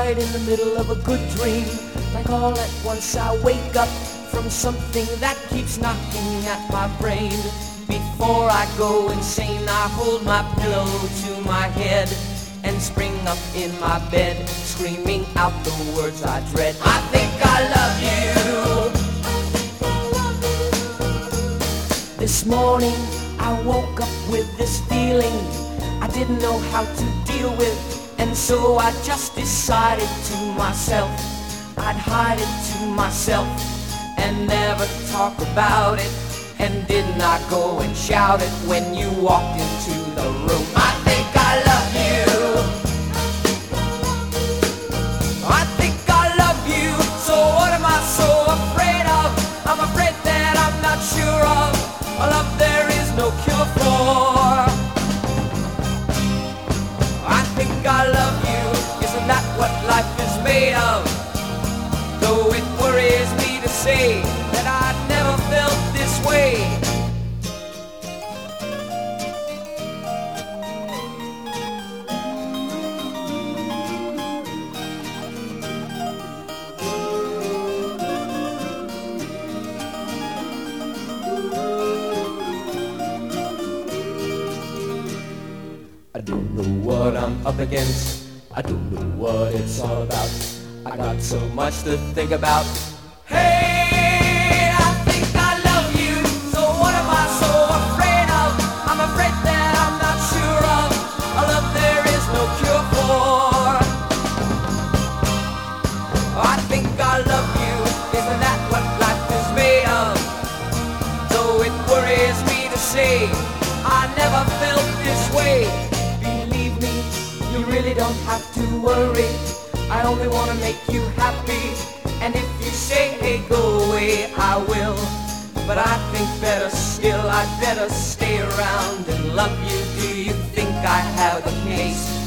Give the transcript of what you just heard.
right in the middle of a good dream. Like all at once I wake up from something that keeps knocking at my brain. Before I go insane, I hold my pillow to my head and spring up in my bed, screaming out the words I dread. I think I love you. This morning I woke up with this feeling I didn't know how to deal with, and so I just decided to myself I'd hide it to myself and never talk about it, and did not go and shout it when you walked into the room. I think I love you. I think I love you. So what am I so afraid of? I'm afraid that I'm not sure of a love there is no cure for. I think I love you. Isn't that what life is made of? Though it worries me to say that I never felt this way. I don't know what I'm up against. I don't know what it's all about. I got so much to think about. Hey, I think I love you. So what am I so afraid of? I'm afraid that I'm not sure of a love there is no cure for. I think I love you. Isn't that what life is made of? Though it worries me to say I never felt this way. Believe me, you really don't have to worry. I only wanna make you happy, and if you say, hey, go away, I will. But I think better still, I'd better stay around and love you. Do you think I have a case?